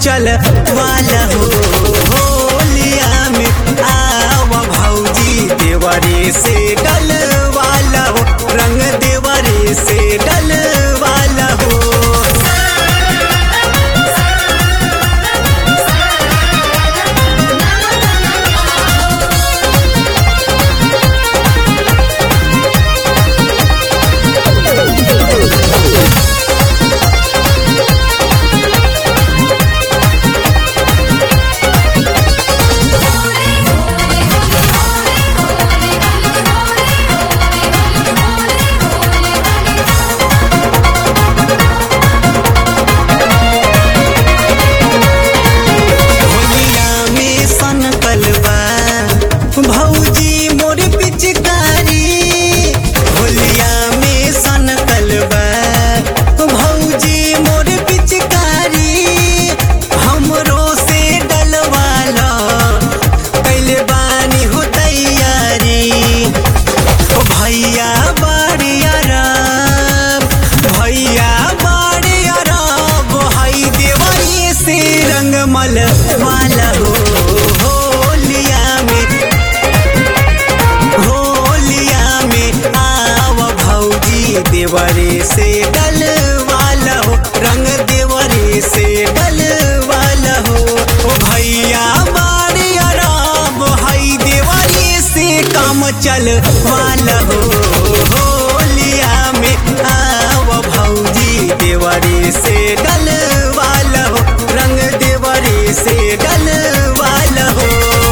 चल वाला हो होलिया में आवा भौजी देवरे से डल वाला हो रंग देवरे से डल वाला हो। भौजी मोर पिचकारी होलिया में सन कलबा भौजी मोर पिचकारी हमरो से डलवाला कैले बानी हो तैयारी ओ भैया बाड़िया रब भैया बाड़िया रब हई देवरी से रंगमल वाला हो देवरे से डल वाला हो रंग देवरे से डल वाला हो ओ भैया बाड़िया रब हई देवरे से काम चल वाला हो होलिया में आव भौजी देवरे से डल वाला हो रंग देवरे से डल वाला हो।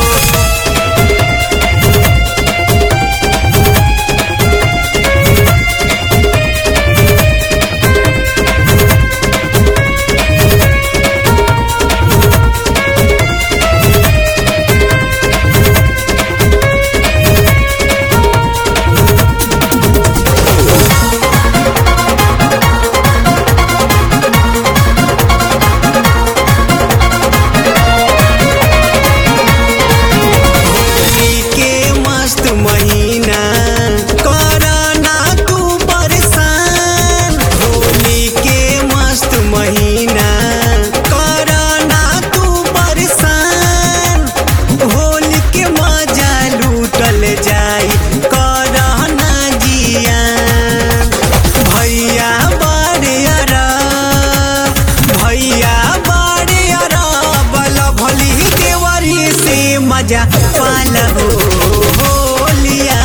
मजा पाला हो होलिया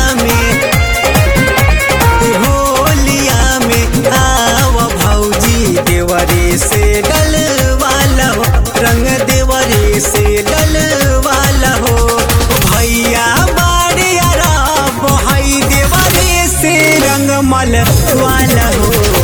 में आवा भौजी देवरे से डल वाला हो रंग देवरे से डल वाला हो भैया बाड़िया रब हई देवरे से रंगमल वाला हो।